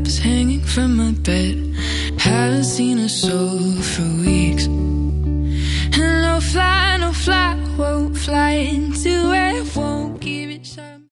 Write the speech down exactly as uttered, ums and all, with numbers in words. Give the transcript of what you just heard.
scraps hanging from my bed. Haven't seen a soul for weeks. And no fly, no fly, won't fly into it, won't give it